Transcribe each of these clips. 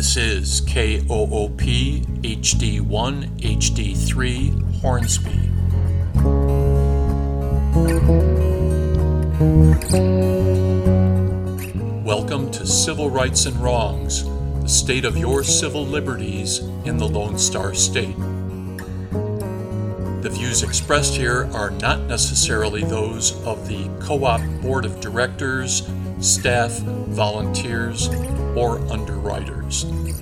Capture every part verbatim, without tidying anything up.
This is K O O P H D one H D three Hornsby. Welcome to Civil Rights and Wrongs, the state of your civil liberties in the Lone Star State. The views expressed here are not necessarily those of the Co-op Board of Directors, staff, volunteers, or underwriters.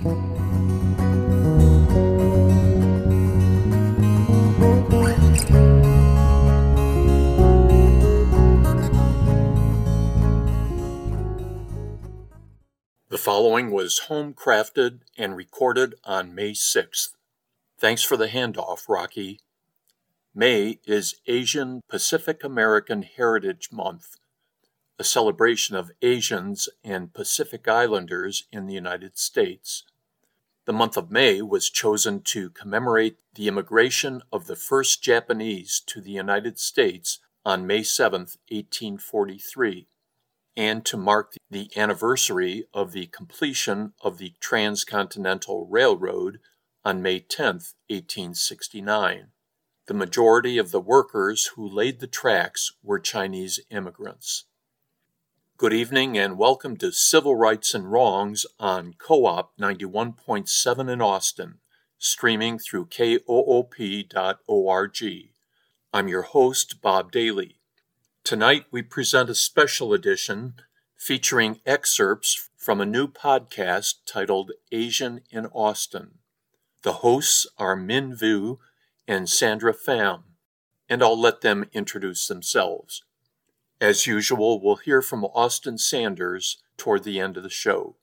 The following was home-crafted and recorded on May sixth. Thanks for the handoff, Rocky. May is Asian Pacific American Heritage Month, a celebration of Asians and Pacific Islanders in the United States. The month of May was chosen to commemorate the immigration of the first Japanese to the United States on May seventh, eighteen forty-three, and to mark the anniversary of the completion of the Transcontinental Railroad on May tenth, eighteen sixty-nine. The majority of the workers who laid the tracks were Chinese immigrants. Good evening and welcome to Civil Rights and Wrongs on Co-op ninety-one point seven in Austin, streaming through K O O P dot org. I'm your host, Bob Daly. Tonight we present a special edition featuring excerpts from a new podcast titled Asian in Austin. The hosts are Min Vu and Sandra Pham, and I'll let them introduce themselves. As usual, we'll hear from Austin Sanders toward the end of the show.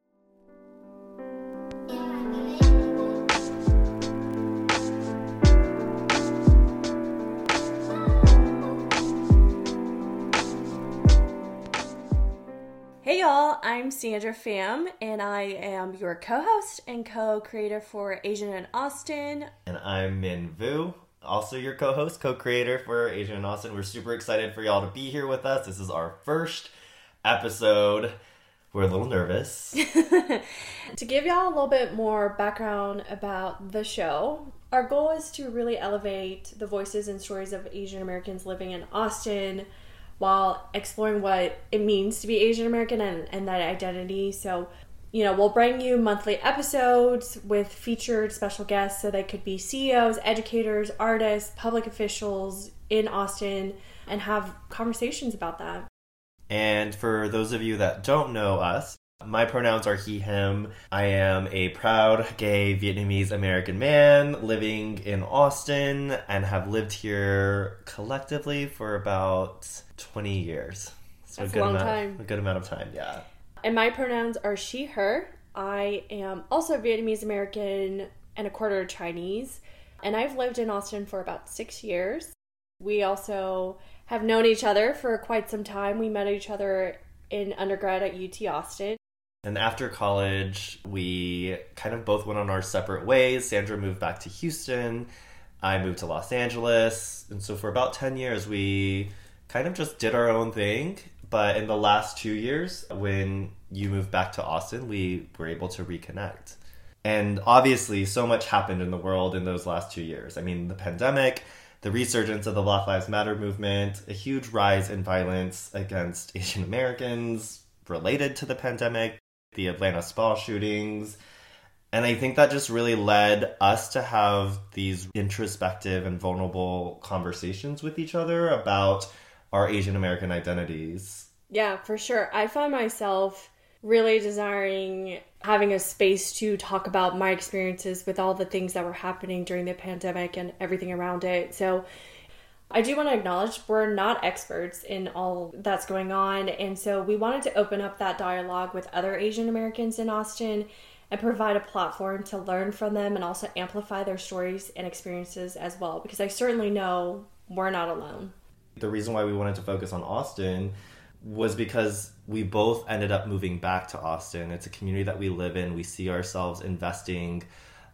Hey y'all, I'm Sandra Pham, and I am your co-host and co-creator for Asian in Austin. And I'm Min Vu, also your co-host, co-creator for Asian in Austin. We're super excited for y'all to be here with us. This is our first episode. We're a little nervous. To give y'all a little bit more background about the show, our goal is to really elevate the voices and stories of Asian Americans living in Austin while exploring what it means to be Asian American and, and that identity. So, you know, we'll bring you monthly episodes with featured special guests. So they could be C E Os, educators, artists, public officials in Austin, and have conversations about that. And for those of you that don't know us, my pronouns are he, him. I am a proud gay Vietnamese American man living in Austin and have lived here collectively for about twenty years. So That's a good a long amount, time. A good amount of time, yeah. And my pronouns are she, her. I am also Vietnamese American and a quarter Chinese. And I've lived in Austin for about six years. We also have known each other for quite some time. We met each other in undergrad at U T Austin. And after college, we kind of both went on our separate ways. Sandra moved back to Houston. I moved to Los Angeles. And so for about ten years, we kind of just did our own thing. But in the last two years, when you moved back to Austin, we were able to reconnect. And obviously, so much happened in the world in those last two years. I mean, the pandemic, the resurgence of the Black Lives Matter movement, a huge rise in violence against Asian Americans related to the pandemic, the Atlanta spa shootings. And I think that just really led us to have these introspective and vulnerable conversations with each other about our Asian American identities. Yeah, for sure. I found myself really desiring having a space to talk about my experiences with all the things that were happening during the pandemic and everything around it. So I do want to acknowledge we're not experts in all that's going on. And so we wanted to open up that dialogue with other Asian Americans in Austin and provide a platform to learn from them and also amplify their stories and experiences as well. Because I certainly know we're not alone. The reason why we wanted to focus on Austin was because we both ended up moving back to Austin. It's a community that we live in. We see ourselves investing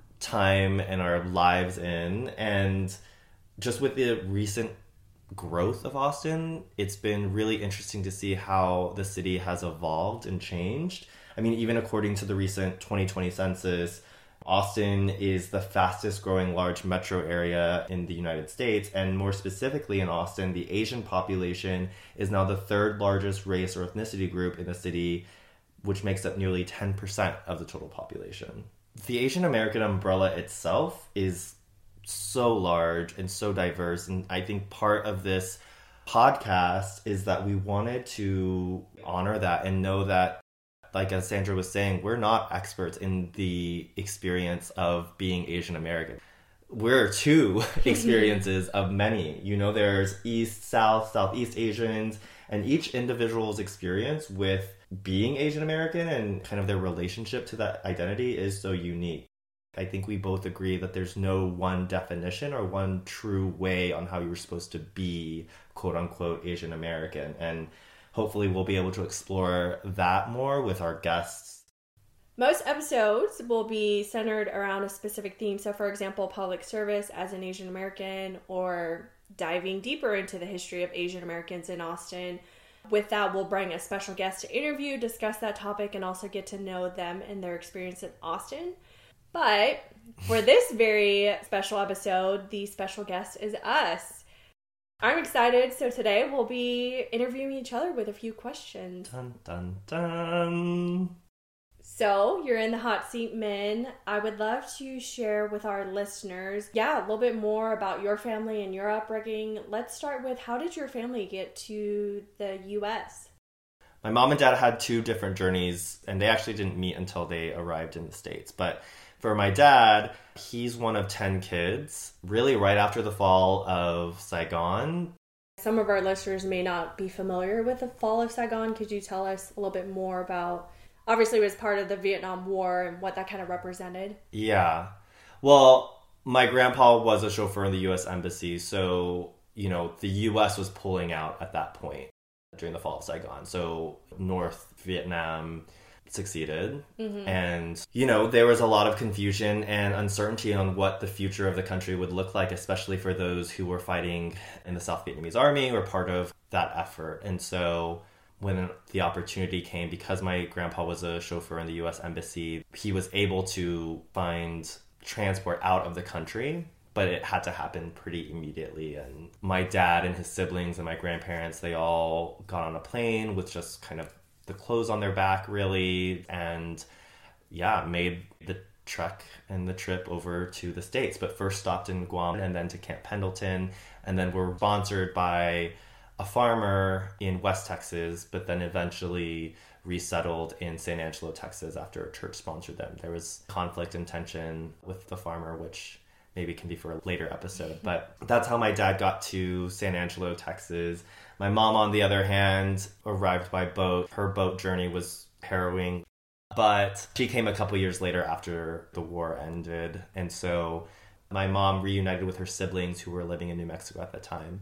time and our lives in. And just with the recent growth of Austin, it's been really interesting to see how the city has evolved and changed. I mean, even according to the recent twenty twenty census, Austin is the fastest growing large metro area in the United States. And more specifically in Austin, the Asian population is now the third largest race or ethnicity group in the city, which makes up nearly ten percent of the total population. The Asian American umbrella itself is so large and so diverse. And I think part of this podcast is that we wanted to honor that and know that, like as Sandra was saying, we're not experts in the experience of being Asian American. We're two experiences of many. You know, there's East, South, Southeast Asians, and each individual's experience with being Asian American and kind of their relationship to that identity is so unique. I think we both agree that there's no one definition or one true way on how you're supposed to be, quote unquote, Asian American. And hopefully we'll be able to explore that more with our guests. Most episodes will be centered around a specific theme. So for example, public service as an Asian American, or diving deeper into the history of Asian Americans in Austin. With that, we'll bring a special guest to interview, discuss that topic, and also get to know them and their experience in Austin. But for this very special episode, the special guest is us. I'm excited. So today we'll be interviewing each other with a few questions. Dun, dun, dun. So you're in the hot seat, Min. I would love to share with our listeners, yeah, a little bit more about your family and your upbringing. Let's start with, how did your family get to the U S? My mom and dad had two different journeys, and they actually didn't meet until they arrived in the States. But for my dad, he's one of ten kids, really right after the fall of Saigon. Some of our listeners may not be familiar with the fall of Saigon. Could you tell us a little bit more about, obviously it was part of the Vietnam War and what that kind of represented? Yeah. Well, my grandpa was a chauffeur in the U S Embassy, so, you know, the U S was pulling out at that point during the fall of Saigon. So North Vietnam succeeded. Mm-hmm. And, you know, there was a lot of confusion and uncertainty on what the future of the country would look like, especially for those who were fighting in the South Vietnamese army or part of that effort. And so when the opportunity came, because my grandpa was a chauffeur in the U S Embassy, he was able to find transport out of the country, but it had to happen pretty immediately. And my dad and his siblings and my grandparents, they all got on a plane with just kind of the clothes on their back, really, and yeah, made the trek and the trip over to the States, but first stopped in Guam and then to Camp Pendleton, and then were sponsored by a farmer in West Texas, but then eventually resettled in San Angelo, Texas after a church sponsored them. There was conflict and tension with the farmer, which maybe can be for a later episode, but that's how my dad got to San Angelo, Texas. My mom, on the other hand, arrived by boat. Her boat journey was harrowing, but she came a couple years later after the war ended. And so my mom reunited with her siblings who were living in New Mexico at the time.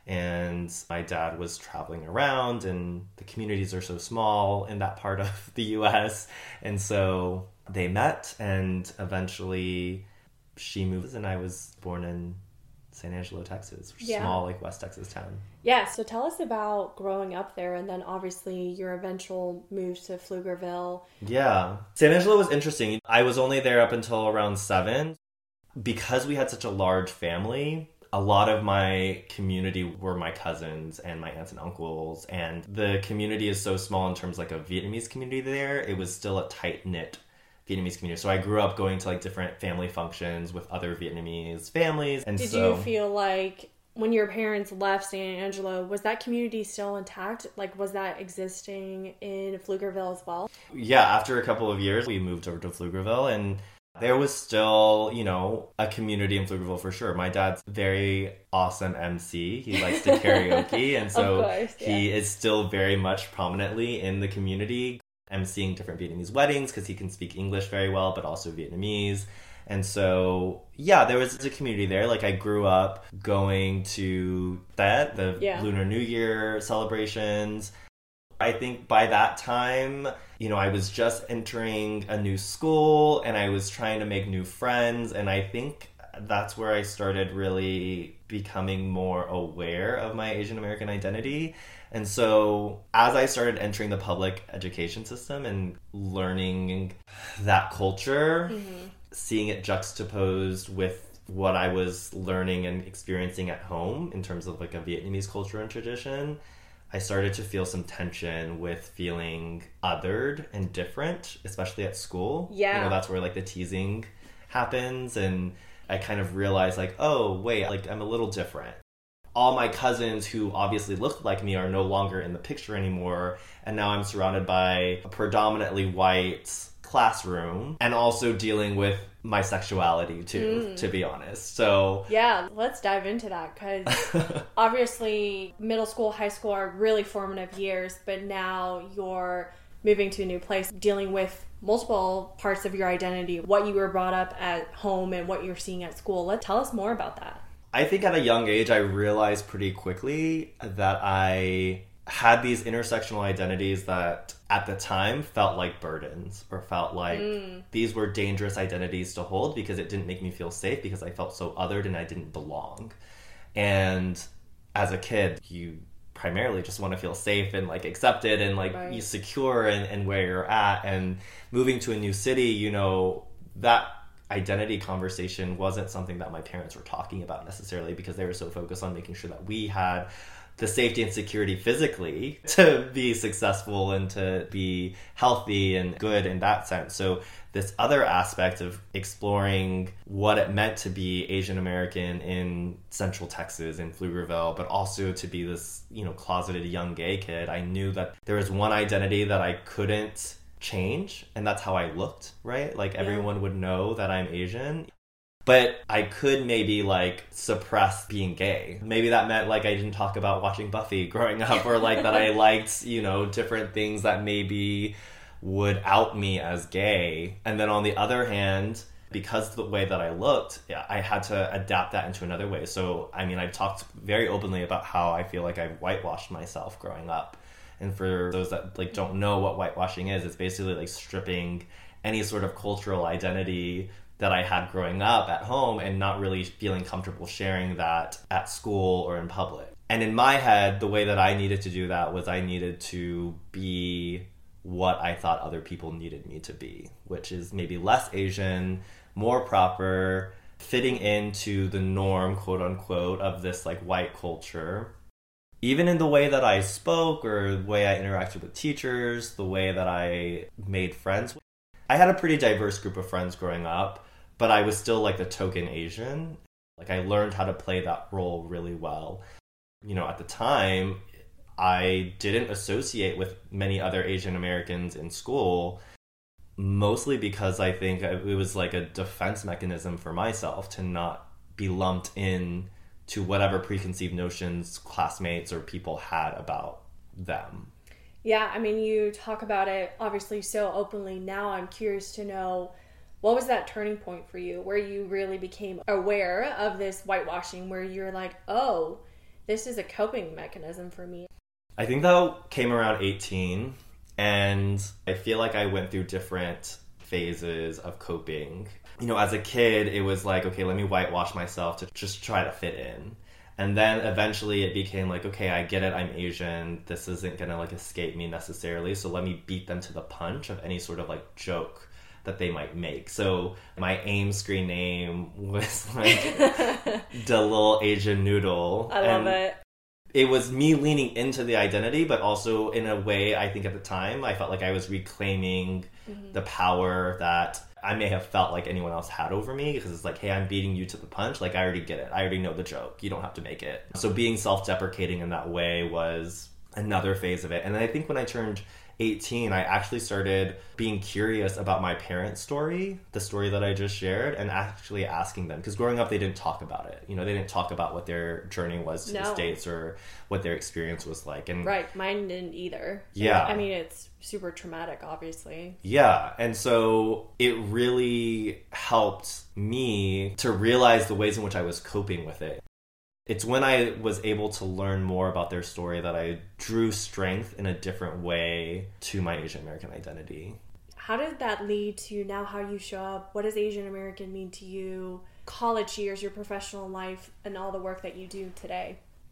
And my dad was traveling around, and the communities are so small in that part of the U S. And so they met, and eventually she moved, and I was born in San Angelo, Texas, which is yeah. a small, like, West Texas town. Yeah, so tell us about growing up there, and then obviously your eventual move to Pflugerville. Yeah. San Angelo was interesting. I was only there up until around seven. Because we had such a large family, a lot of my community were my cousins and my aunts and uncles, and the community is so small in terms of, like, a Vietnamese community there. It was still a tight-knit Vietnamese community. So I grew up going to, like, different family functions with other Vietnamese families. And Did so, you feel like when your parents left San Angelo, was that community still intact? Like, was that existing in Pflugerville as well? Yeah, after a couple of years, we moved over to Pflugerville, and there was still, you know, a community in Pflugerville for sure. My dad's very awesome M C. He likes to karaoke, and so of course, yeah. he is still very much prominently in the community, emceeing different Vietnamese weddings because he can speak English very well, but also Vietnamese. And so, yeah, there was a community there. Like, I grew up going to that, the yeah. Lunar New Year celebrations. I think by that time, you know, I was just entering a new school and I was trying to make new friends. And I think that's where I started really becoming more aware of my Asian American identity. And so as I started entering the public education system and learning that culture, mm-hmm. seeing it juxtaposed with what I was learning and experiencing at home in terms of like a Vietnamese culture and tradition, I started to feel some tension with feeling othered and different, especially at school. Yeah. You know, that's where like the teasing happens. And I kind of realized like, oh, wait, like I'm a little different. All my cousins who obviously looked like me are no longer in the picture anymore. And now I'm surrounded by a predominantly white classroom and also dealing with my sexuality too, mm. to be honest. So yeah, let's dive into that, because obviously middle school, high school are really formative years, but now you're moving to a new place, dealing with multiple parts of your identity, what you were brought up at home and what you're seeing at school. Let's tell us more about that. I think at a young age, I realized pretty quickly that I had these intersectional identities that at the time felt like burdens, or felt like mm. these were dangerous identities to hold because it didn't make me feel safe, because I felt so othered and I didn't belong. And as a kid, you primarily just want to feel safe and like accepted and like right. you secure in, in where you're at. And moving to a new city, you know, that identity conversation wasn't something that my parents were talking about necessarily, because they were so focused on making sure that we had the safety and security physically to be successful and to be healthy and good in that sense. So this other aspect of exploring what it meant to be Asian American in Central Texas, in Pflugerville, but also to be this, you know, closeted young gay kid, I knew that there was one identity that I couldn't change, and that's how I looked, right? Like everyone would know that I'm Asian. But I could maybe like suppress being gay. Maybe that meant like I didn't talk about watching Buffy growing up, or like that I liked, you know, different things that maybe would out me as gay. And then on the other hand, because of the way that I looked, I had to adapt that into another way. So, I mean, I've talked very openly about how I feel like I whitewashed myself growing up. And for those that like don't know what whitewashing is, it's basically like stripping any sort of cultural identity that I had growing up at home and not really feeling comfortable sharing that at school or in public. And in my head, the way that I needed to do that was I needed to be what I thought other people needed me to be, which is maybe less Asian, more proper, fitting into the norm, quote unquote, of this like white culture. Even in the way that I spoke, or the way I interacted with teachers, the way that I made friends. I had a pretty diverse group of friends growing up, but I was still like the token Asian. Like I learned how to play that role really well. You know, at the time, I didn't associate with many other Asian Americans in school, mostly because I think it was like a defense mechanism for myself to not be lumped in to whatever preconceived notions classmates or people had about them. Yeah, I mean, you talk about it obviously so openly now. I'm curious to know, what was that turning point for you where you really became aware of this whitewashing, where you're like, oh, this is a coping mechanism for me? I think that came around eighteen, and I feel like I went through different phases of coping. You know, as a kid, it was like, okay, let me whitewash myself to just try to fit in. And then eventually it became like, okay, I get it, I'm Asian. This isn't gonna like escape me necessarily. So let me beat them to the punch of any sort of like joke that they might make. So my AIM screen name was like the little Asian noodle. I love and it. It was me leaning into the identity, but also in a way, I think at the time, I felt like I was reclaiming mm-hmm. the power that I may have felt like anyone else had over me, because it's like, hey, I'm beating you to the punch. Like, I already get it. I already know the joke. You don't have to make it. So being self-deprecating in that way was another phase of it. And then I think when I turned eighteen, I actually started being curious about my parents' story, the story that I just shared, and actually asking them. Because growing up, they didn't talk about it. You know, they didn't talk about what their journey was to no. the States or what their experience was like. And right, mine didn't either. Yeah. I mean, it's super traumatic, obviously. Yeah, and so it really helped me to realize the ways in which I was coping with it. It's when I was able to learn more about their story that I drew strength in a different way to my Asian American identity. How did that lead to now how you show up? What does Asian American mean to you? College years, your professional life, and all the work that you do today?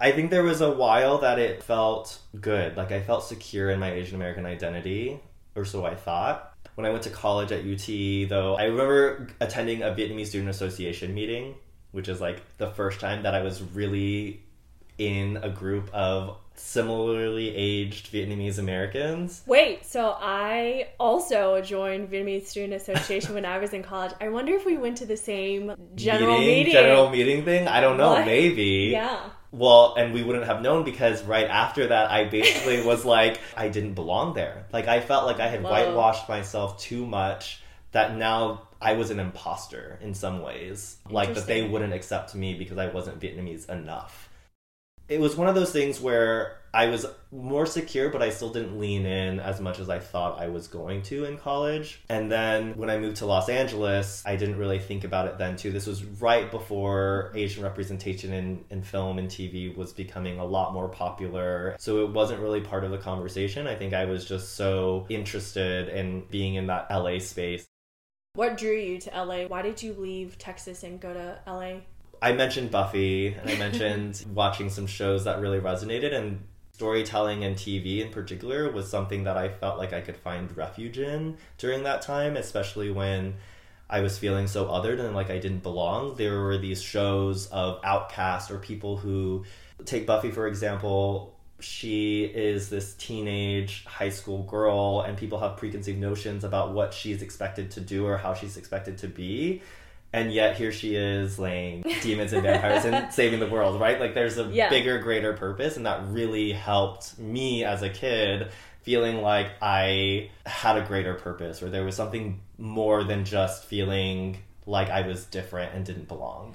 I think there was a while that it felt good. Like, I felt secure in my Asian American identity, or so I thought. When I went to college at U T, though, I remember attending a Vietnamese Student Association meeting, which is like the first time that I was really in a group of similarly aged Vietnamese Americans. Wait, so I also joined Vietnamese Student Association when I was in college. I wonder if we went to the same general meeting? meeting. General meeting thing? I don't know, What? maybe. Yeah. Well, and we wouldn't have known because right after that, I basically was like, I didn't belong there. Like, I felt like I had Whoa. whitewashed myself too much that now I was an imposter in some ways. Like, that they Interesting. wouldn't accept me because I wasn't Vietnamese enough. It was one of those things where I was more secure, but I still didn't lean in as much as I thought I was going to in college. And then when I moved to Los Angeles, I didn't really think about it then too. This was right before Asian representation in, in film and T V was becoming a lot more popular. So it wasn't really part of the conversation. I think I was just so interested in being in that L A space. What drew you to L A? Why did you leave Texas and go to L A? I mentioned Buffy, and I mentioned watching some shows that really resonated, and storytelling and T V in particular was something that I felt like I could find refuge in during that time, especially when I was feeling so othered and like I didn't belong. There were these shows of outcasts or people who, take Buffy for example, she is this teenage high school girl and people have preconceived notions about what she's expected to do or how she's expected to be. And yet here she is laying demons and vampires and saving the world, right? Like there's a Yeah. bigger, greater purpose. And that really helped me as a kid feeling like I had a greater purpose or there was something more than just feeling like I was different and didn't belong.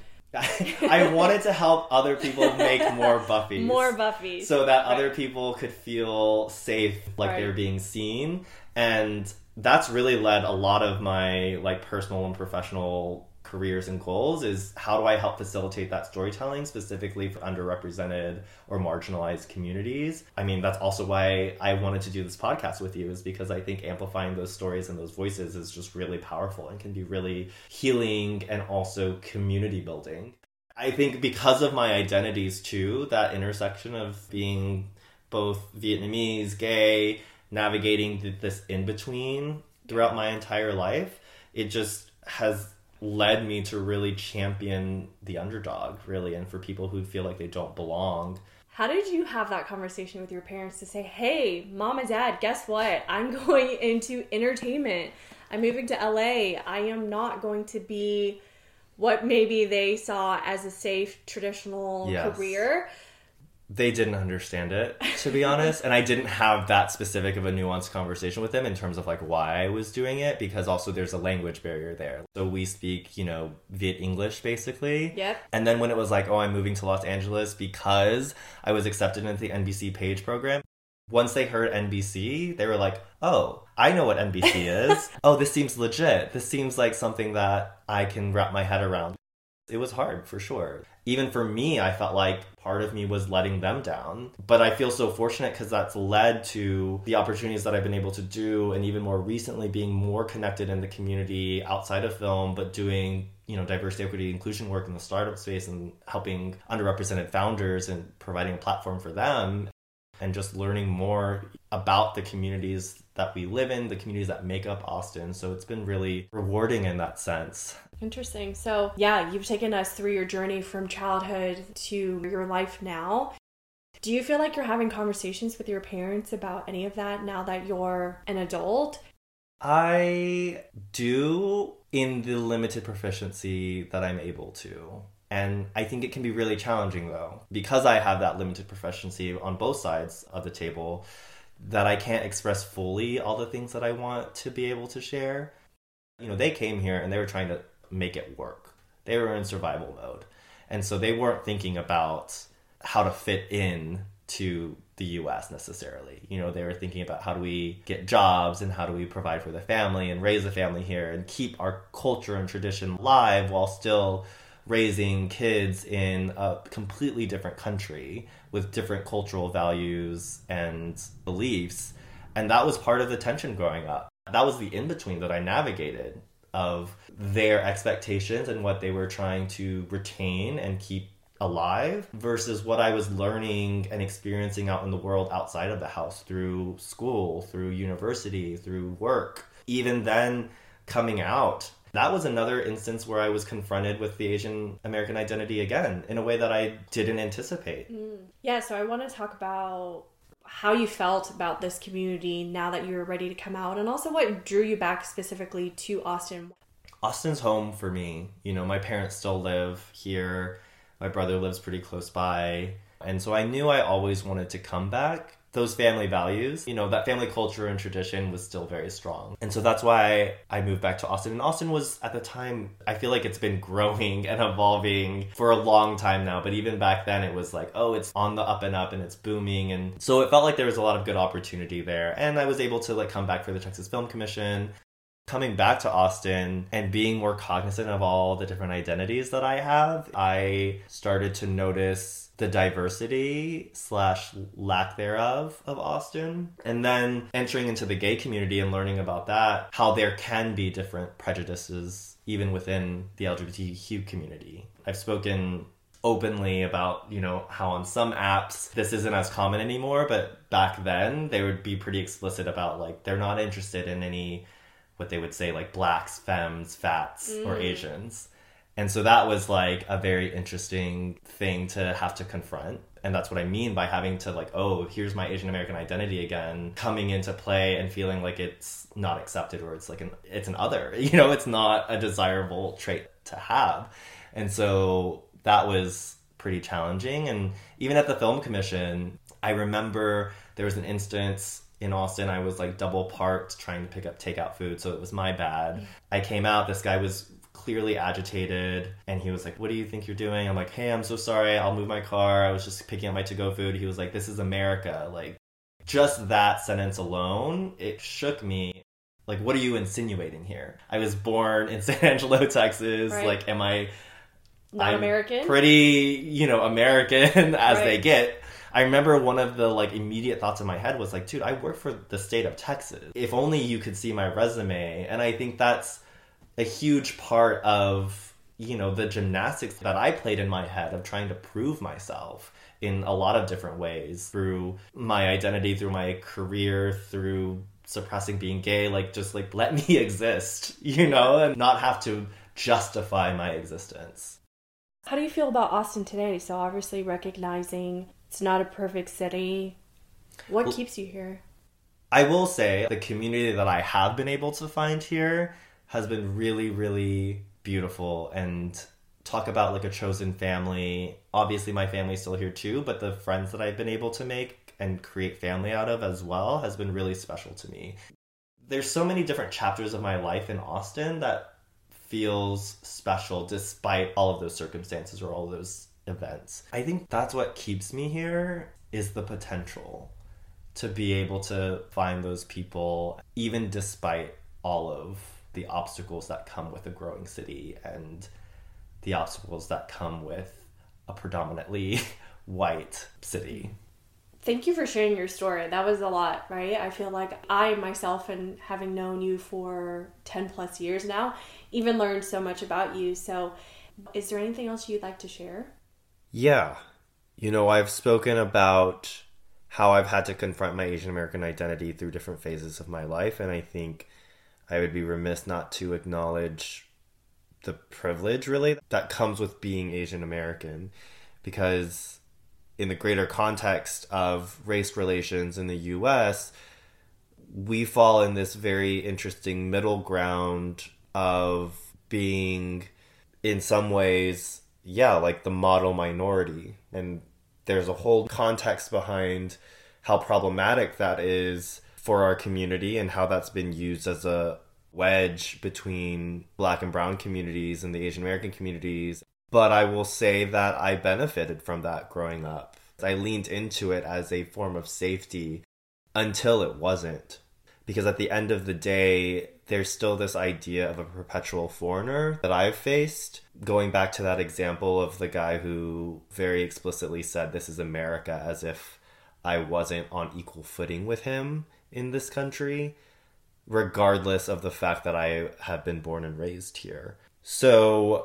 I wanted to help other people make more Buffys. More Buffys. So that Right. other people could feel safe, like Right. they were being seen. And that's really led a lot of my like personal and professional careers and goals is how do I help facilitate that storytelling specifically for underrepresented or marginalized communities. I mean, that's also why I wanted to do this podcast with you is because I think amplifying those stories and those voices is just really powerful and can be really healing and also community building. I think because of my identities too, that intersection of being both Vietnamese, gay, navigating th- this in-between throughout my entire life, it just has led me to really champion the underdog, really, and for people who feel like they don't belong. How did you have that conversation with your parents to say, hey, mom and dad, guess what? I'm going into entertainment. I'm moving to L A. I am not going to be what maybe they saw as a safe, traditional Yes. career. They didn't understand it, to be honest. And I didn't have that specific of a nuanced conversation with them in terms of like why I was doing it, because also there's a language barrier there. So we speak, you know, Viet English basically. Yep. And then when it was like, oh, I'm moving to Los Angeles because I was accepted into the N B C Page program. Once they heard N B C, they were like, oh, I know what N B C is. Oh, this seems legit. This seems like something that I can wrap my head around. It was hard, for sure. Even for me, I felt like part of me was letting them down. But I feel so fortunate because that's led to the opportunities that I've been able to do, and even more recently being more connected in the community outside of film, but doing, you know, diversity, equity, inclusion work in the startup space and helping underrepresented founders and providing a platform for them. And just learning more about the communities that we live in, the communities that make up Austin. So it's been really rewarding in that sense. Interesting. So, yeah, you've taken us through your journey from childhood to your life now. Do you feel like you're having conversations with your parents about any of that now that you're an adult? I do in the limited proficiency that I'm able to. And I think it can be really challenging, though, because I have that limited proficiency on both sides of the table, that I can't express fully all the things that I want to be able to share. You know, they came here and they were trying to make it work. They were in survival mode. And so they weren't thinking about how to fit in to the U S necessarily. You know, they were thinking about how do we get jobs and how do we provide for the family and raise a family here and keep our culture and tradition alive while still raising kids in a completely different country with different cultural values and beliefs. And that was part of the tension growing up. That was the in-between that I navigated of their expectations and what they were trying to retain and keep alive versus what I was learning and experiencing out in the world outside of the house through school, through university, through work. Even then, coming out, that was another instance where I was confronted with the Asian American identity again in a way that I didn't anticipate. Mm. Yeah, so I want to talk about how you felt about this community now that you were ready to come out, and also what drew you back specifically to Austin. Austin's home for me. You know, my parents still live here. My brother lives pretty close by. And so I knew I always wanted to come back. Those family values, you know, that family culture and tradition was still very strong. And so that's why I moved back to Austin. And Austin was, at the time, I feel like it's been growing and evolving for a long time now. But even back then, it was like, oh, it's on the up and up and it's booming. And so it felt like there was a lot of good opportunity there. And I was able to like come back for the Texas Film Commission. Coming back to Austin and being more cognizant of all the different identities that I have, I started to notice the diversity slash lack thereof of Austin. And then entering into the gay community and learning about that, how there can be different prejudices even within the L G B T Q community. I've spoken openly about, you know, how on some apps this isn't as common anymore, but back then they would be pretty explicit about like they're not interested in any what they would say like blacks, femmes, fats, mm. or Asians. And so that was like a very interesting thing to have to confront. And that's what I mean by having to like, oh, here's my Asian American identity again, coming into play and feeling like it's not accepted or it's like an, it's an other, you know, it's not a desirable trait to have. And so that was pretty challenging. And even at the Film Commission, I remember there was an instance in Austin, I was like double parked trying to pick up takeout food, so it was my bad. I came out, this guy was clearly agitated, and he was like, what do you think you're doing? I'm like, hey, I'm so sorry, I'll move my car. I was just picking up my to-go food. He was like, this is America. Like, just that sentence alone, it shook me. Like, what are you insinuating here? I was born in San Angelo, Texas. Right. Like, am I... Not I'm American? Pretty, you know, American as right. they get. I remember one of the like immediate thoughts in my head was like, dude, I work for the state of Texas. If only you could see my resume. And I think that's a huge part of, you know, the gymnastics that I played in my head of trying to prove myself in a lot of different ways through my identity, through my career, through suppressing being gay, like just like let me exist, you know, and not have to justify my existence. How do you feel about Austin today? So obviously recognizing it's not a perfect city. What well, keeps you here? I will say the community that I have been able to find here has been really, really beautiful. And talk about like a chosen family. Obviously my family's still here too, but the friends that I've been able to make and create family out of as well has been really special to me. There's so many different chapters of my life in Austin that feels special despite all of those circumstances or all of those events. I think that's what keeps me here is the potential to be able to find those people even despite all of the obstacles that come with a growing city and the obstacles that come with a predominantly white city. Thank you for sharing your story. That was a lot, right? I feel like I myself, and having known you for ten plus years now, even learned so much about you. So is there anything else you'd like to share? Yeah. You know, I've spoken about how I've had to confront my Asian American identity through different phases of my life. And I think I would be remiss not to acknowledge the privilege, really, that comes with being Asian American. Because in the greater context of race relations in the U S, we fall in this very interesting middle ground of being, in some ways, yeah, like the model minority. And there's a whole context behind how problematic that is for our community and how that's been used as a wedge between Black and brown communities and the Asian American communities. But I will say that I benefited from that growing up. I leaned into it as a form of safety until it wasn't. Because at the end of the day, there's still this idea of a perpetual foreigner that I've faced. Going back to that example of the guy who very explicitly said, this is America, as if I wasn't on equal footing with him in this country, regardless of the fact that I have been born and raised here. So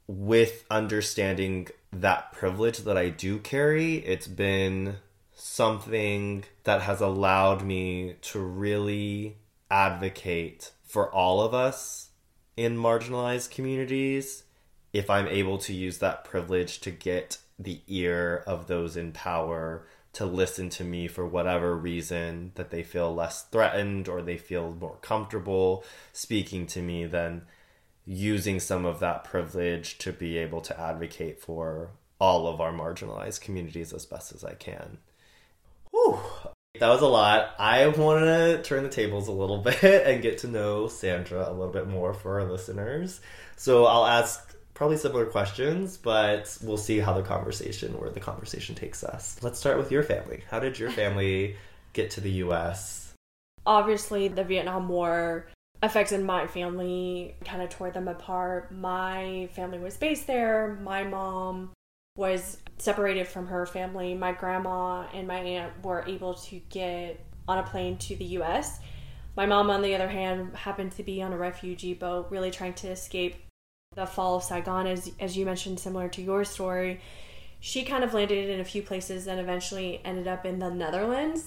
with understanding that privilege that I do carry, it's been something that has allowed me to really advocate for all of us in marginalized communities if I'm able to use that privilege to get the ear of those in power to listen to me for whatever reason that they feel less threatened or they feel more comfortable speaking to me, then using some of that privilege to be able to advocate for all of our marginalized communities as best as I can. Whew. That was a lot. I want to turn the tables a little bit and get to know Sandra a little bit more for our listeners. So I'll ask probably similar questions, but we'll see how the conversation, where the conversation takes us. Let's start with your family. How did your family get to the U S? Obviously, the Vietnam War affected my family, kind of tore them apart. My family was based there. My mom was separated from her family. My grandma and my aunt were able to get on a plane to the U S. My mom, on the other hand, happened to be on a refugee boat, really trying to escape the fall of Saigon, as as you mentioned, similar to your story. She kind of landed in a few places and eventually ended up in the Netherlands.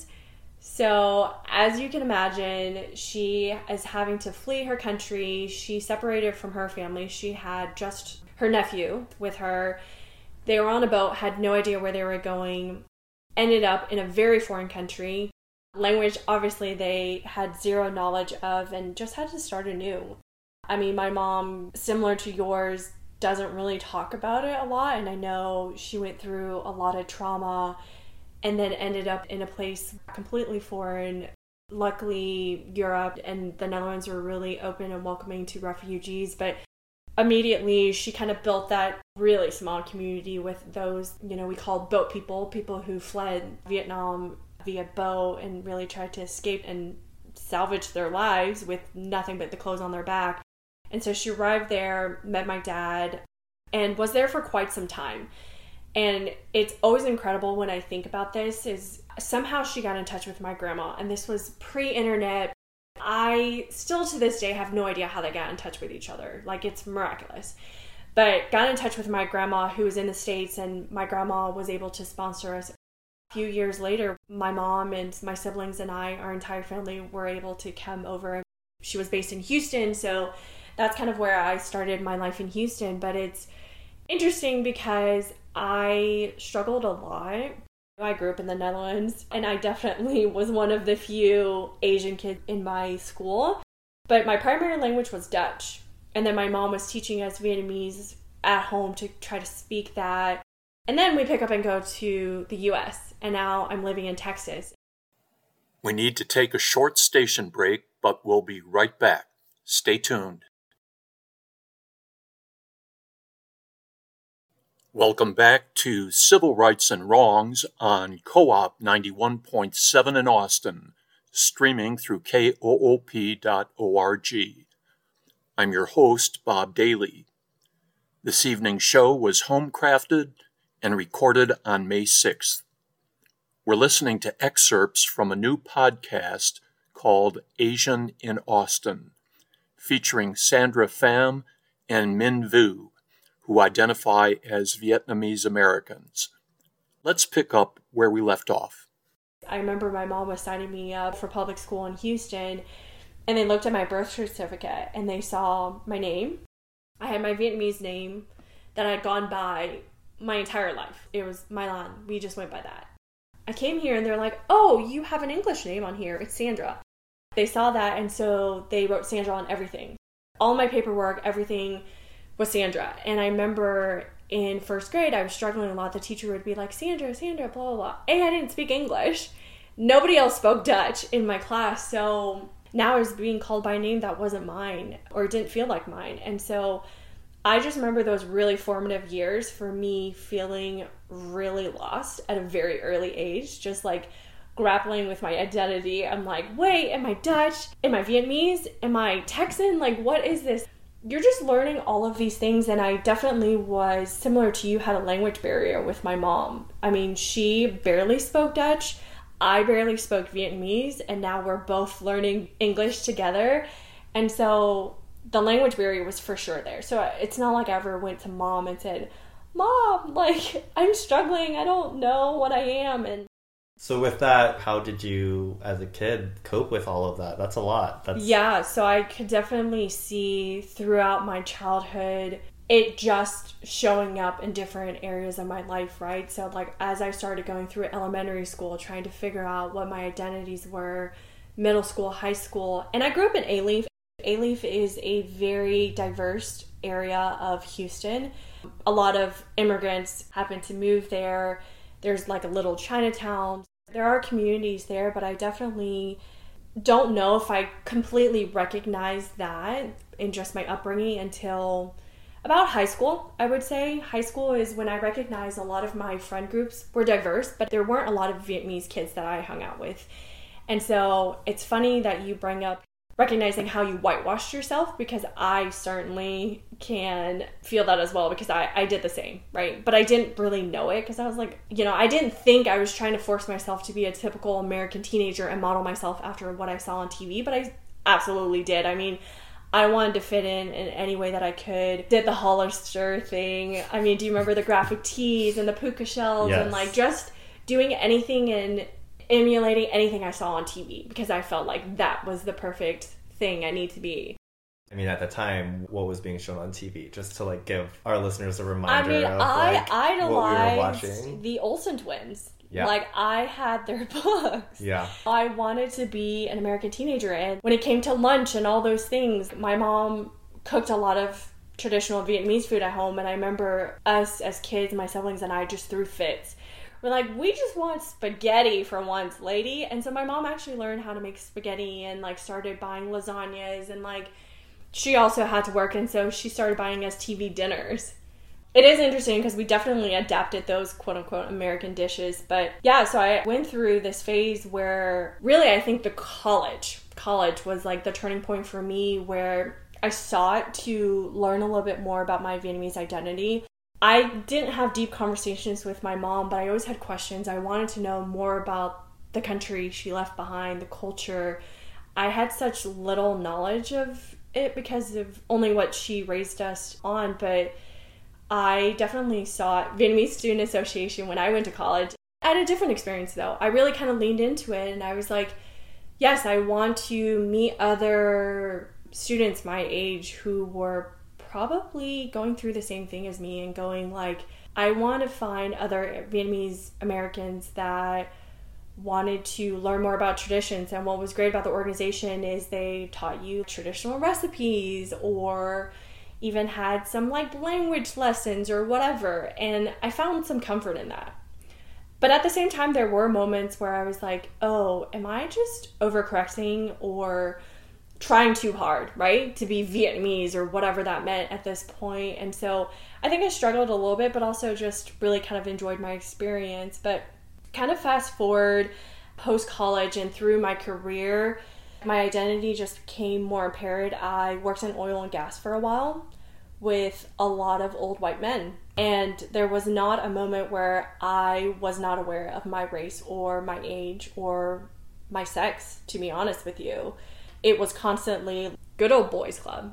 So, as you can imagine, she is having to flee her country. She separated from her family. She had just her nephew with her. They were on a boat, had no idea where they were going, ended up in a very foreign country. Language, obviously, they had zero knowledge of and just had to start anew. I mean, my mom, similar to yours, doesn't really talk about it a lot, and I know she went through a lot of trauma and then ended up in a place completely foreign. Luckily, Europe and the Netherlands were really open and welcoming to refugees, but immediately she kind of built that really small community with those, you know, we called boat people, people who fled Vietnam via boat and really tried to escape and salvage their lives with nothing but the clothes on their back. And so she arrived there, met my dad, and was there for quite some time. And it's always incredible when I think about this is somehow she got in touch with my grandma, and this was pre-internet. I still to this day have no idea how they got in touch with each other. Like, it's miraculous. But got in touch with my grandma who was in the States, and my grandma was able to sponsor us. A few years later, my mom and my siblings and I, our entire family, were able to come over. She was based in Houston, so that's kind of where I started my life in Houston. But it's interesting because I struggled a lot. I grew up in the Netherlands, and I definitely was one of the few Asian kids in my school. But my primary language was Dutch. And then my mom was teaching us Vietnamese at home to try to speak that. And then we pick up and go to the U S, and now I'm living in Texas. We need to take a short station break, but we'll be right back. Stay tuned. Welcome back to Civil Rights and Wrongs on Co-op ninety-one point seven in Austin, streaming through K O O P dot org. I'm your host, Bob Daly. This evening's show was home-crafted and recorded on May sixth. We're listening to excerpts from a new podcast called Asian in Austin, featuring Sandra Pham and Minh Vu, who identify as Vietnamese Americans. Let's pick up where we left off. I remember my mom was signing me up for public school in Houston, and they looked at my birth certificate and they saw my name. I had my Vietnamese name that I'd gone by my entire life. It was My Lan. We just went by that. I came here and they're like, oh, you have an English name on here. It's Sandra. They saw that, and so they wrote Sandra on everything. All my paperwork, everything was Sandra. And I remember in first grade, I was struggling a lot. The teacher would be like, Sandra, Sandra, blah, blah, blah. A, I didn't speak English. Nobody else spoke Dutch in my class. So now I was being called by a name that wasn't mine or didn't feel like mine. And so I just remember those really formative years for me feeling really lost at a very early age, just like grappling with my identity. I'm like, wait, am I Dutch? Am I Vietnamese? Am I Texan? Like, what is this? You're just learning all of these things, and I definitely was, similar to you, had a language barrier with my mom. I mean, she barely spoke Dutch. I barely spoke Vietnamese, and now we're both learning English together. And so the language barrier was for sure there. So it's not like I ever went to mom and said, Mom, like, I'm struggling. I don't know what I am. And so with that, how did you, as a kid, cope with all of that? That's a lot. That's... Yeah, so I could definitely see throughout my childhood it just showing up in different areas of my life, right? So, like, as I started going through elementary school, trying to figure out what my identities were, middle school, high school, and I grew up in Alief. Alief is a very diverse area of Houston. A lot of immigrants happen to move there. There's like a little Chinatown. There are communities there, but I definitely don't know if I completely recognize that in just my upbringing until about high school, I would say. High school is when I recognized a lot of my friend groups were diverse, but there weren't a lot of Vietnamese kids that I hung out with. And so it's funny that you bring up recognizing how you whitewashed yourself, because I certainly can feel that as well, because I, I did the same, right? But I didn't really know it, because I was like, you know, I didn't think I was trying to force myself to be a typical American teenager and model myself after what I saw on T V, but I absolutely did. I mean, I wanted to fit in in any way that I could. Did the Hollister thing. I mean, do you remember the graphic tees and the puka shells? Yes. And like just doing anything and emulating anything I saw on T V, because I felt like that was the perfect thing I need to be. I mean, at the time, what was being shown on T V? Just to like give our listeners a reminder. I mean, of, I like, idolized what we were watching. the Olsen twins. Yeah. Like, I had their books. Yeah. I wanted to be an American teenager, and when it came to lunch and all those things, my mom cooked a lot of traditional Vietnamese food at home, and I remember us as kids, my siblings and I, just threw fits. We're like, we just want spaghetti for once, lady. And so my mom actually learned how to make spaghetti and like started buying lasagnas, and like she also had to work, and so she started buying us T V dinners. It is interesting because we definitely adapted those quote unquote American dishes. But yeah, so I went through this phase where really I think the college, college was like the turning point for me, where I sought to learn a little bit more about my Vietnamese identity. I didn't have deep conversations with my mom, but I always had questions. I wanted to know more about the country she left behind, the culture. I had such little knowledge of it because of only what she raised us on, but I definitely saw Vietnamese Student Association when I went to college. I had a different experience though. I really kind of leaned into it, and I was like, yes, I want to meet other students my age who were probably going through the same thing as me, and going like, I want to find other Vietnamese Americans that wanted to learn more about traditions. And what was great about the organization is they taught you traditional recipes, or even had some like language lessons or whatever. And I found some comfort in that. But at the same time, there were moments where I was like, oh, am I just overcorrecting or trying too hard, right, to be Vietnamese or whatever that meant at this point? And so I think I struggled a little bit, but also just really kind of enjoyed my experience. But kind of fast forward post-college and through my career, my identity just became more apparent. I worked in oil and gas for a while with a lot of old white men, and there was not a moment where I was not aware of my race or my age or my sex, to be honest with you. It was constantly good old boys club.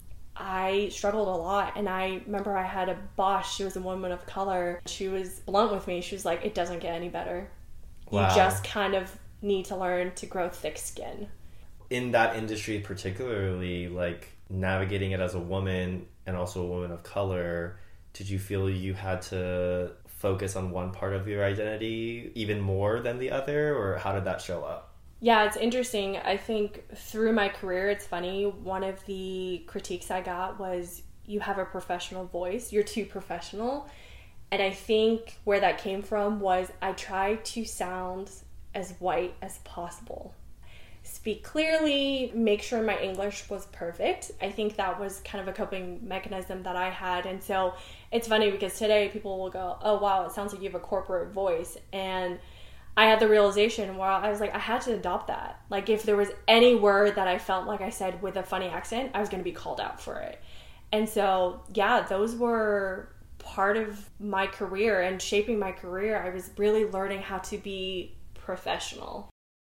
I struggled a lot, and I remember I had a boss. She was a woman of color. She was blunt with me. She was like, it doesn't get any better. Wow. You just kind of need to learn to grow thick skin. In that industry particularly, like navigating it as a woman and also a woman of color, did you feel you had to focus on one part of your identity even more than the other, or how did that show up? Yeah, it's interesting. I think through my career, it's funny. One of the critiques I got was, you have a professional voice. You're too professional. And I think where that came from was I tried to sound as white as possible. Speak clearly, make sure my English was perfect. I think that was kind of a coping mechanism that I had. And so it's funny because today people will go, oh, wow, it sounds like you have a corporate voice. And I had the realization where I was like, I had to adopt that. Like, if there was any word that I felt like I said with a funny accent, I was going to be called out for it. And so, yeah, those were part of my career and shaping my career. I was really learning how to be professional.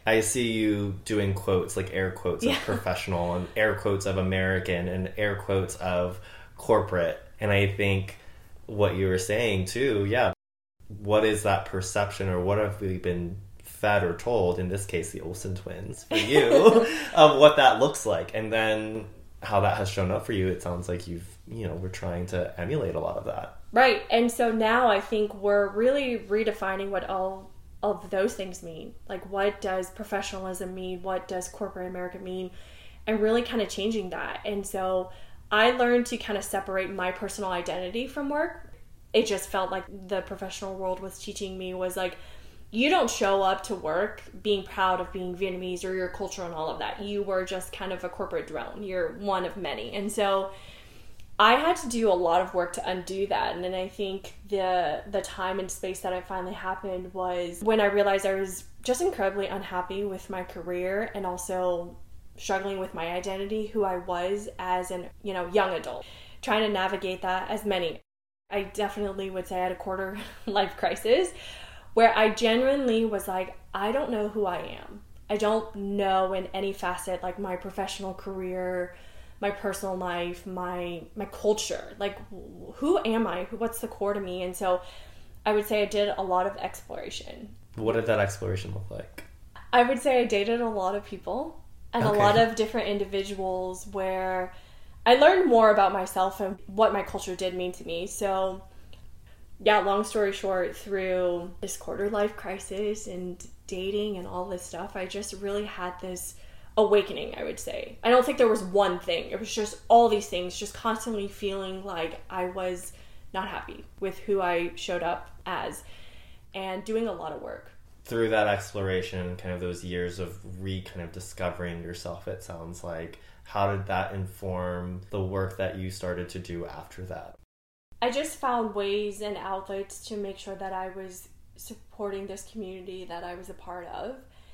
I see you doing quotes, like air quotes of yeah. professional and air quotes of American and air quotes of corporate. And I think what you were saying too, yeah, what is that perception, or what have we been fed or told, in this case the Olsen twins, for you, of what that looks like, and then how that has shown up for you. It sounds like you've, you know, we're trying to emulate a lot of that. Right. And so now I think we're really redefining what all of those things mean. Like, what does professionalism mean? What does corporate America mean? And really kind of changing that. And so I learned to kind of separate my personal identity from work. It just felt like the professional world was teaching me was like, you don't show up to work being proud of being Vietnamese or your culture and all of that. You were just kind of a corporate drone. You're one of many. And so I had to do a lot of work to undo that. And then I think the the time and space that it finally happened was when I realized I was just incredibly unhappy with my career and also struggling with my identity, who I was as an, you know, young adult, trying to navigate that as many. I definitely would say I had a quarter life crisis where I genuinely was like, I don't know who I am. I don't know in any facet, like my professional career, my personal life, my my culture. Like, who am I? What's the core to me? And so I would say I did a lot of exploration. What did that exploration look like? I would say I dated a lot of people and okay. a lot of different individuals where I learned more about myself and what my culture did mean to me. So yeah, long story short, through this quarter life crisis and dating and all this stuff, I just really had this awakening, I would say. I don't think there was one thing. It was just all these things, just constantly feeling like I was not happy with who I showed up as and doing a lot of work. Through that exploration, kind of those years of re kind of discovering yourself, it sounds like, how did that inform the work that you started to do after that? I just found ways and outlets to make sure that I was supporting this community that I was a part of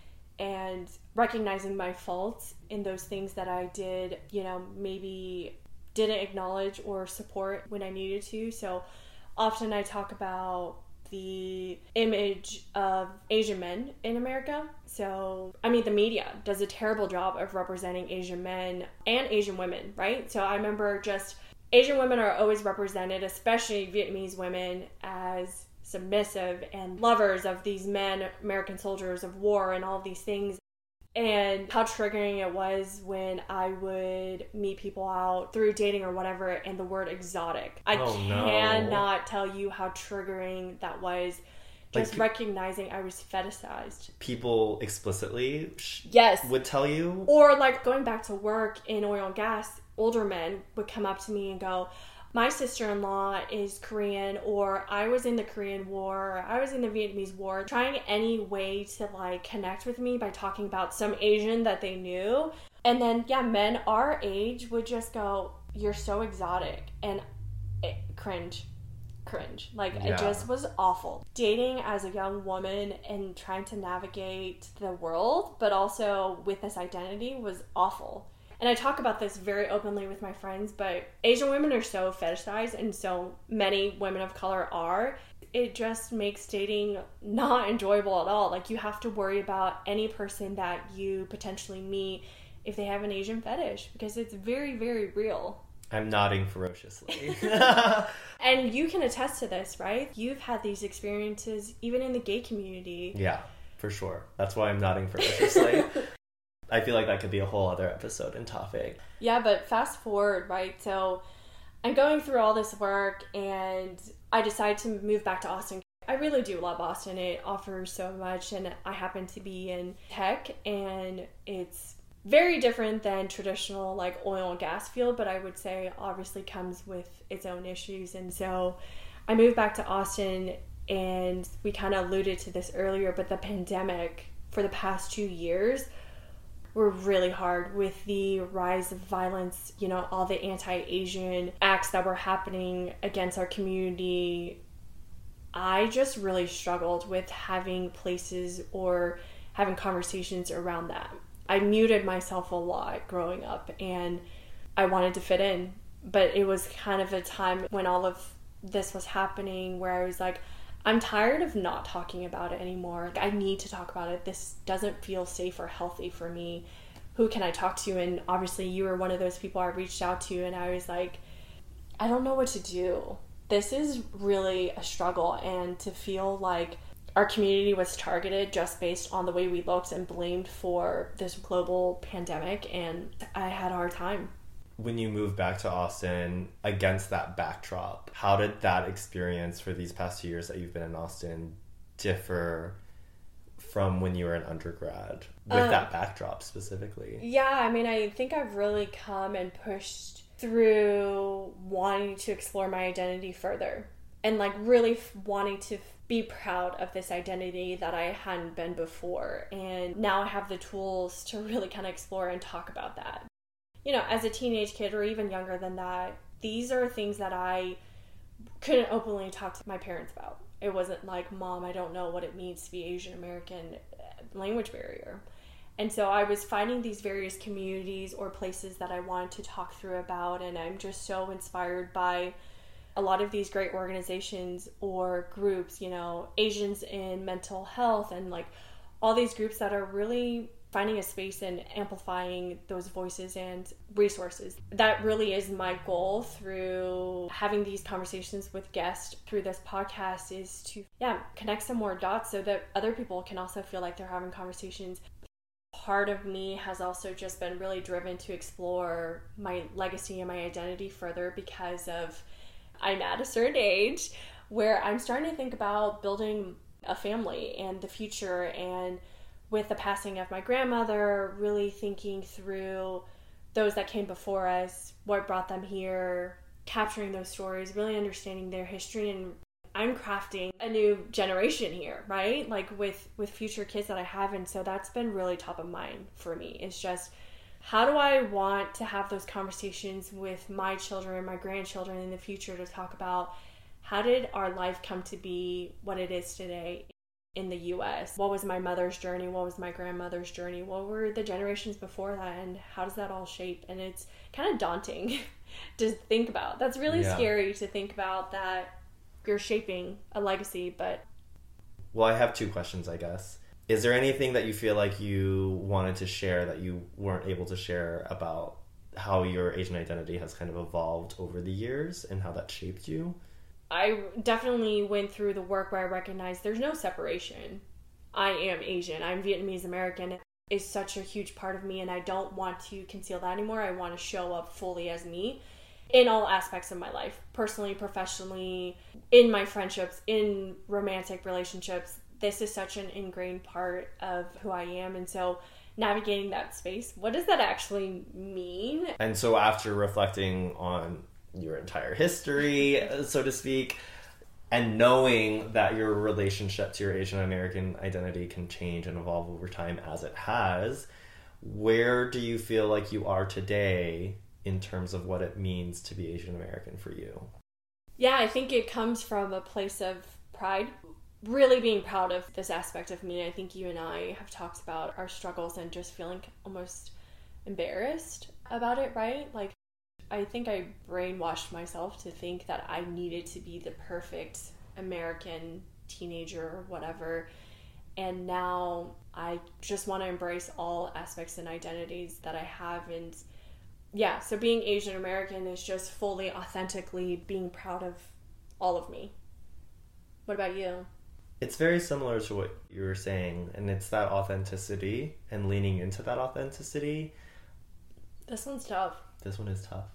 and recognizing my faults in those things that I did, you know, maybe didn't acknowledge or support when I needed to. So often I talk about the image of Asian men in America. So, I mean, the media does a terrible job of representing Asian men and Asian women, right? So I remember just Asian women are always represented, especially Vietnamese women, as submissive and lovers of these men, American soldiers of war and all these things. And how triggering it was when I would meet people out through dating or whatever and the word exotic. I oh, cannot no. tell you how triggering that was. Just like, recognizing I was fetishized. People explicitly yes. would tell you? Or like going back to work in oil and gas, older men would come up to me and go, my sister-in-law is Korean, or I was in the Korean War, or I was in the Vietnamese War, trying any way to like connect with me by talking about some Asian that they knew. And then, yeah, men our age would just go, you're so exotic, and it, cringe. cringe like yeah. It just was awful. Dating as a young woman and trying to navigate the world but also with this identity was awful. And I talk about this very openly with my friends, but Asian women are so fetishized, and so many women of color are. It just makes dating not enjoyable at all. Like, you have to worry about any person that you potentially meet if they have an Asian fetish, because it's very, very real. I'm nodding ferociously. And you can attest to this, right? You've had these experiences even in the gay community. Yeah, for sure. That's why I'm nodding ferociously. I feel like that could be a whole other episode and topic. Yeah, but fast forward, right? So I'm going through all this work and I decide to move back to Austin. I really do love Austin. It offers so much, and I happen to be in tech, and it's very different than traditional like oil and gas field, but I would say obviously comes with its own issues. And so I moved back to Austin, and we kind of alluded to this earlier, but the pandemic for the past two years were really hard with the rise of violence, you know, all the anti-Asian acts that were happening against our community. I just really struggled with having places or having conversations around that. I muted myself a lot growing up, and I wanted to fit in. But it was kind of a time when all of this was happening where I was like, I'm tired of not talking about it anymore. I need to talk about it. This doesn't feel safe or healthy for me. Who can I talk to? And obviously you were one of those people I reached out to, and I was like, I don't know what to do. This is really a struggle, and to feel like our community was targeted just based on the way we looked and blamed for this global pandemic, and I had a hard time. When you moved back to Austin against that backdrop, how did that experience for these past two years that you've been in Austin differ from when you were an undergrad with um, that backdrop specifically? Yeah, I mean, I think I've really come and pushed through wanting to explore my identity further and like really f- wanting to f- be proud of this identity that I hadn't been before. And now I have the tools to really kind of explore and talk about that. You know, as a teenage kid or even younger than that, these are things that I couldn't openly talk to my parents about. It wasn't like, Mom, I don't know what it means to be Asian American, language barrier. And so I was finding these various communities or places that I wanted to talk through about, and I'm just so inspired by a lot of these great organizations or groups, you know, Asians in mental health, and like all these groups that are really finding a space and amplifying those voices and resources. That really is my goal through having these conversations with guests through this podcast, is to, yeah, connect some more dots so that other people can also feel like they're having conversations. Part of me has also just been really driven to explore my legacy and my identity further, because of I'm at a certain age where I'm starting to think about building a family and the future, and with the passing of my grandmother, really thinking through those that came before us, what brought them here, capturing those stories, really understanding their history. And I'm crafting a new generation here, right? Like with, with future kids that I have. And so that's been really top of mind for me. It's just, how do I want to have those conversations with my children, my grandchildren in the future, to talk about how did our life come to be what it is today in the U S? What was my mother's journey? What was my grandmother's journey? What were the generations before that? And how does that all shape? And it's kind of daunting to think about. That's really yeah. scary to think about, that you're shaping a legacy. But well, I have two questions, I guess. Is there anything that you feel like you wanted to share that you weren't able to share about how your Asian identity has kind of evolved over the years and how that shaped you? I definitely went through the work where I recognized there's no separation. I am Asian. I'm Vietnamese American. It's such a huge part of me, and I don't want to conceal that anymore. I want to show up fully as me in all aspects of my life, personally, professionally, in my friendships, in romantic relationships. This is such an ingrained part of who I am. And so navigating that space, what does that actually mean? And so after reflecting on your entire history, so to speak, and knowing that your relationship to your Asian American identity can change and evolve over time as it has, where do you feel like you are today in terms of what it means to be Asian American for you? Yeah, I think it comes from a place of pride, really being proud of this aspect of me. I think you and I have talked about our struggles and just feeling almost embarrassed about it, right? Like, I think I brainwashed myself to think that I needed to be the perfect American teenager or whatever. And now I just want to embrace all aspects and identities that I have. And yeah, so being Asian American is just fully, authentically being proud of all of me. What about you? It's very similar to what you were saying, and it's that authenticity and leaning into that authenticity. This one's tough. This one is tough.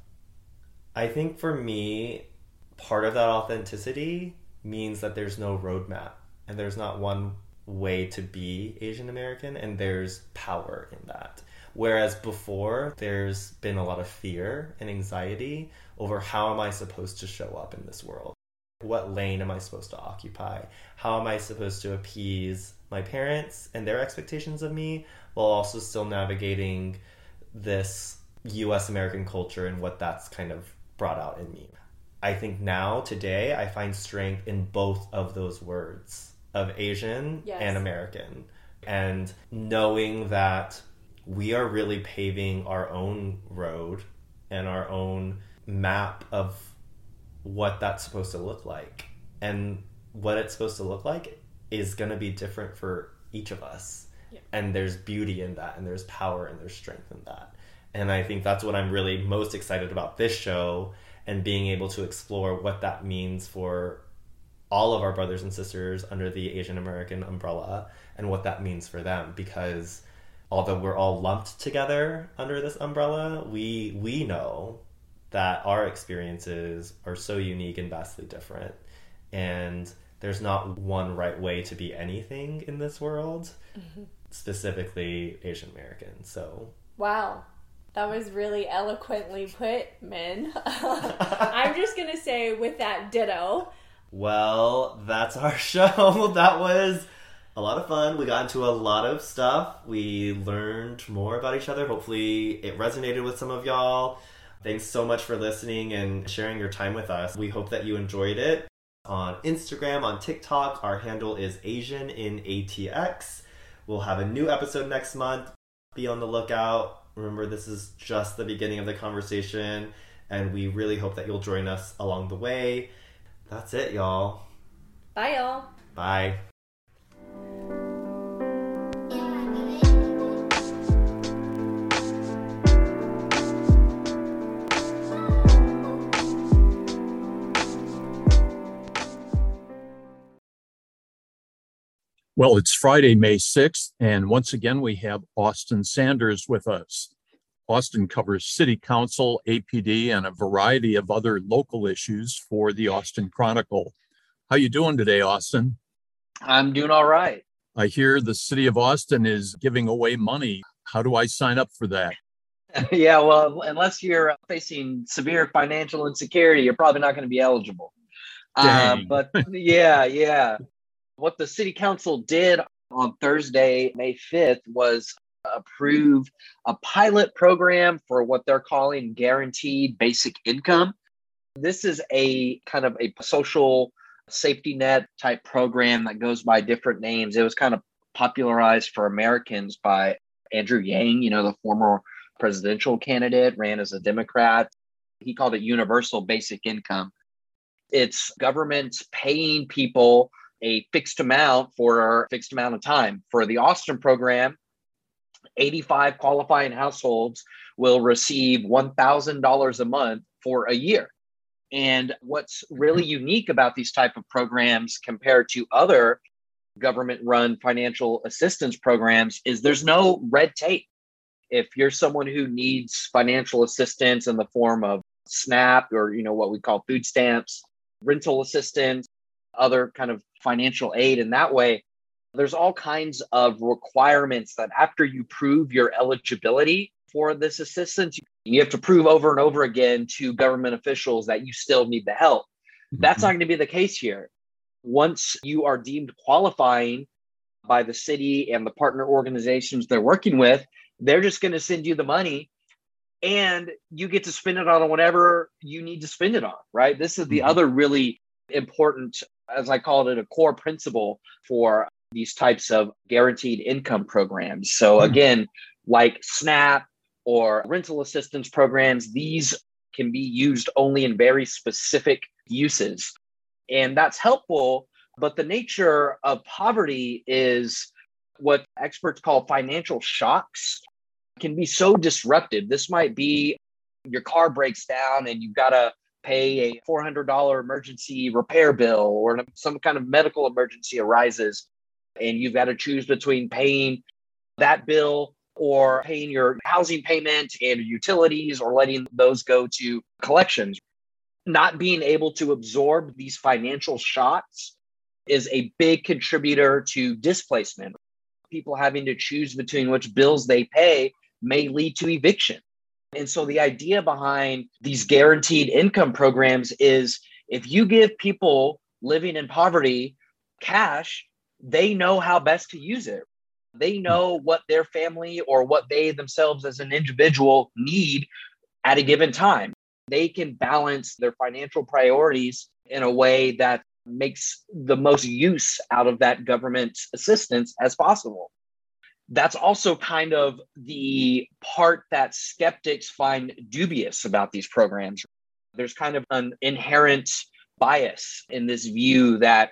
I think for me, part of that authenticity means that there's no roadmap, and there's not one way to be Asian American, and there's power in that. Whereas before, there's been a lot of fear and anxiety over how am I supposed to show up in this world? What lane am I supposed to occupy? How am I supposed to appease my parents and their expectations of me, while also still navigating this U S American culture and what that's kind of brought out in me? I think now, today, I find strength in both of those words of Asian yes. and American. And knowing that we are really paving our own road and our own map of what that's supposed to look like. And what it's supposed to look like is going to be different for each of us. Yeah. And there's beauty in that, and there's power and there's strength in that. And I think that's what I'm really most excited about this show, and being able to explore what that means for all of our brothers and sisters under the Asian American umbrella, and what that means for them. Because although we're all lumped together under this umbrella, we we know that our experiences are so unique and vastly different. And there's not one right way to be anything in this world, mm-hmm. specifically Asian American. So wow. That was really eloquently put, Min. I'm just going to say with that, ditto. Well, that's our show. That was a lot of fun. We got into a lot of stuff. We learned more about each other. Hopefully it resonated with some of y'all. Thanks so much for listening and sharing your time with us. We hope that you enjoyed it. On Instagram, on TikTok, our handle is Asian in A T X. We'll have a new episode next month. Be on the lookout. Remember, this is just the beginning of the conversation, and we really hope that you'll join us along the way. That's it, y'all. Bye, y'all. Bye. Well, it's Friday, May sixth, and once again, we have Austin Sanders with us. Austin covers City Council, A P D, and a variety of other local issues for the Austin Chronicle. How you doing today, Austin? I'm doing all right. I hear the city of Austin is giving away money. How do I sign up for that? Yeah, well, unless you're facing severe financial insecurity, you're probably not going to be eligible. Uh, but yeah, yeah. What the city council did on Thursday, May fifth, was approve a pilot program for what they're calling guaranteed basic income. This is a kind of a social safety net type program that goes by different names. It was kind of popularized for Americans by Andrew Yang, you know, the former presidential candidate, ran as a Democrat. He called it universal basic income. It's government paying people a fixed amount for a fixed amount of time. For the Austin program, eighty-five qualifying households will receive one thousand dollars a month for a year. And what's really unique about these type of programs compared to other government-run financial assistance programs is there's no red tape. If you're someone who needs financial assistance in the form of SNAP or, you know, what we call food stamps, rental assistance, other kind of financial aid in that way, there's all kinds of requirements that after you prove your eligibility for this assistance, you have to prove over and over again to government officials that you still need the help. Mm-hmm. That's not going to be the case here. Once you are deemed qualifying by the city and the partner organizations they're working with, they're just going to send you the money and you get to spend it on whatever you need to spend it on, right? This is the mm-hmm. other really important, as I called it, a core principle for these types of guaranteed income programs. So mm-hmm. again, like SNAP or rental assistance programs, these can be used only in very specific uses. And that's helpful, but the nature of poverty is what experts call financial shocks can be so disruptive. This might be your car breaks down and you've got to pay a four hundred dollars emergency repair bill, or some kind of medical emergency arises, and you've got to choose between paying that bill or paying your housing payment and utilities, or letting those go to collections. Not being able to absorb these financial shocks is a big contributor to displacement. People having to choose between which bills they pay may lead to eviction. And so the idea behind these guaranteed income programs is if you give people living in poverty cash, they know how best to use it. They know what their family or what they themselves as an individual need at a given time. They can balance their financial priorities in a way that makes the most use out of that government assistance as possible. That's also kind of the part that skeptics find dubious about these programs. There's kind of an inherent bias in this view that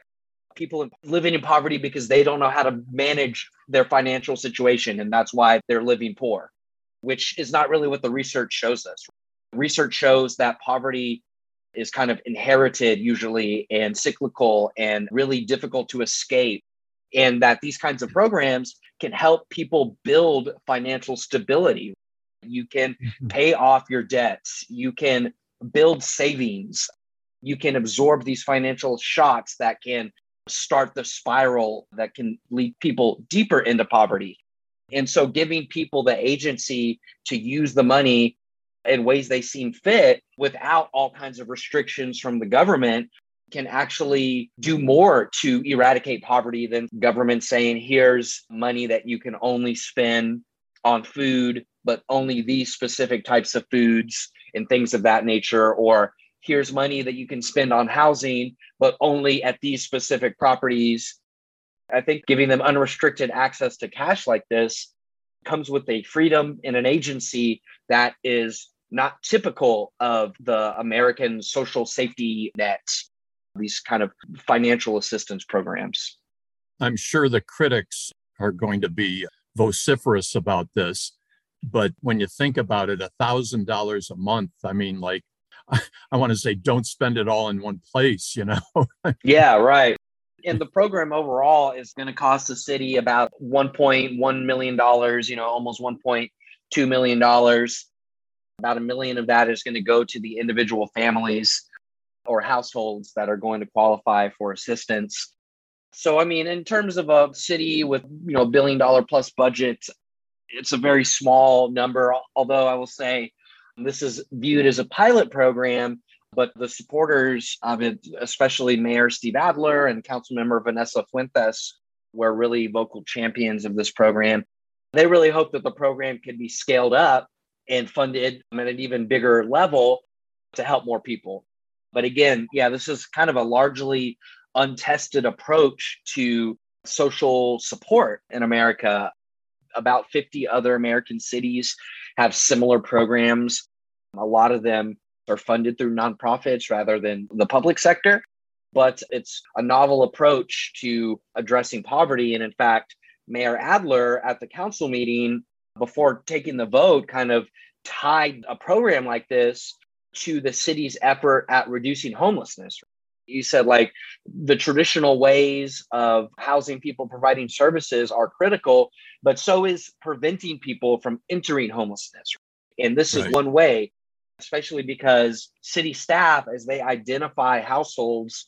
people living in poverty because they don't know how to manage their financial situation. And that's why they're living poor, which is not really what the research shows us. Research shows that poverty is kind of inherited usually and cyclical and really difficult to escape. And that these kinds of programs can help people build financial stability. You can pay off your debts. You can build savings. You can absorb these financial shocks that can start the spiral that can lead people deeper into poverty. And so giving people the agency to use the money in ways they seem fit without all kinds of restrictions from the government can actually do more to eradicate poverty than government saying, here's money that you can only spend on food, but only these specific types of foods and things of that nature, or here's money that you can spend on housing, but only at these specific properties. I think giving them unrestricted access to cash like this comes with a freedom and an agency that is not typical of the American social safety net, these kind of financial assistance programs. I'm sure the critics are going to be vociferous about this, but when you think about it, a thousand dollars a month, I mean, like, I, I want to say, don't spend it all in one place, you know? Yeah, right. And the program overall is going to cost the city about one point one million dollars, you know, almost one point two million dollars. About a million of that is going to go to the individual families or households that are going to qualify for assistance. So, I mean, in terms of a city with, you know, billion dollar plus budget, it's a very small number, although I will say this is viewed as a pilot program, but the supporters of it, especially Mayor Steve Adler and Councilmember Vanessa Fuentes, were really vocal champions of this program. They really hope that the program can be scaled up and funded at an even bigger level to help more people. But again, yeah, this is kind of a largely untested approach to social support in America. About fifty other American cities have similar programs. A lot of them are funded through nonprofits rather than the public sector, but it's a novel approach to addressing poverty. And in fact, Mayor Adler at the council meeting before taking the vote kind of tied a program like this to the city's effort at reducing homelessness. You said, like, the traditional ways of housing people, providing services are critical, but so is preventing people from entering homelessness. And this is Right. one way, especially because city staff, as they identify households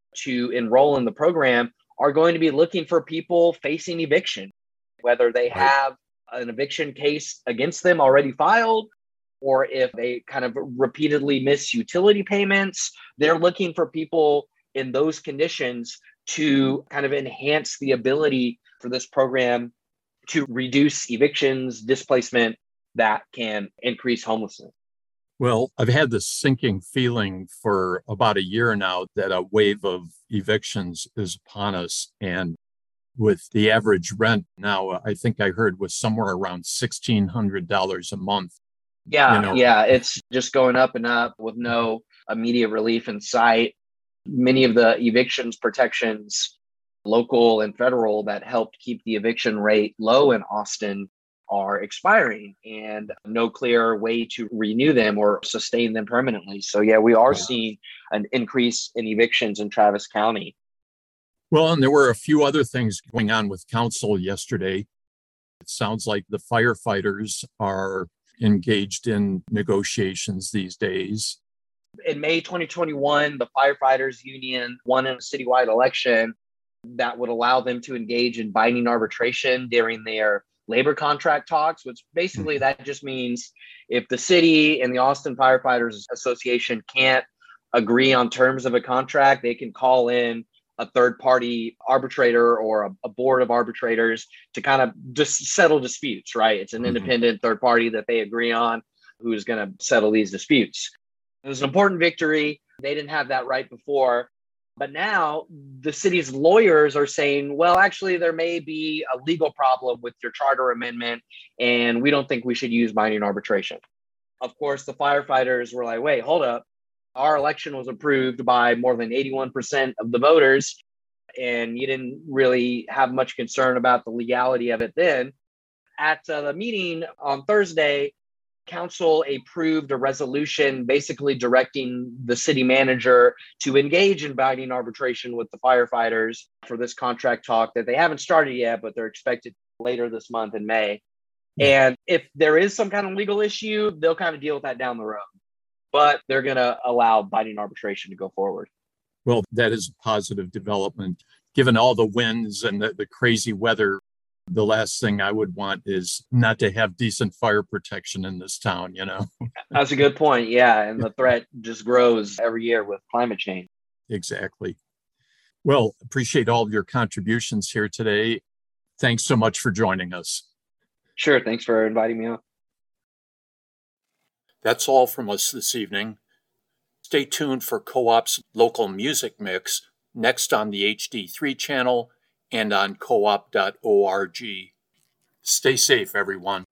to enroll in the program, are going to be looking for people facing eviction, whether they Right. have an eviction case against them already filed, or if they kind of repeatedly miss utility payments. They're looking for people in those conditions to kind of enhance the ability for this program to reduce evictions, displacement that can increase homelessness. Well, I've had this sinking feeling for about a year now that a wave of evictions is upon us. And with the average rent now, I think I heard was somewhere around sixteen hundred dollars a month. Yeah, You know. yeah, it's just going up and up with no immediate relief in sight. Many of the evictions protections, local and federal, that helped keep the eviction rate low in Austin are expiring, and no clear way to renew them or sustain them permanently. So yeah, we are Right. seeing an increase in evictions in Travis County. Well, and there were a few other things going on with council yesterday. It sounds like the firefighters are engaged in negotiations these days. In May twenty twenty-one, the firefighters union won a citywide election that would allow them to engage in binding arbitration during their labor contract talks, which basically that just means if the city and the Austin Firefighters Association can't agree on terms of a contract, they can call in a third party arbitrator or a, a board of arbitrators to kind of just settle disputes, right? It's an Mhm. independent third party that they agree on who's going to settle these disputes. It was an important victory. They didn't have that right before. But now the city's lawyers are saying, well, actually, there may be a legal problem with your charter amendment, and we don't think we should use binding arbitration. Of course, the firefighters were like, wait, hold up. Our election was approved by more than eighty-one percent of the voters. and you didn't really have much concern about the legality of it then. At uh, the meeting on Thursday, council approved a resolution basically directing the city manager to engage in binding arbitration with the firefighters for this contract talk that they haven't started yet, but they're expected later this month in May. Yeah. And if there is some kind of legal issue, they'll kind of deal with that down the road. But they're going to allow binding arbitration to go forward. Well, that is a positive development. Given all the winds and the, the crazy weather, the last thing I would want is not to have decent fire protection in this town, you know? That's a good point. Yeah. And the threat just grows every year with climate change. Exactly. Well, appreciate all of your contributions here today. Thanks so much for joining us. Sure. Thanks for inviting me on. That's all from us this evening. Stay tuned for Co-op's local music mix next on the H D three channel and on co op dot org. Stay safe, everyone.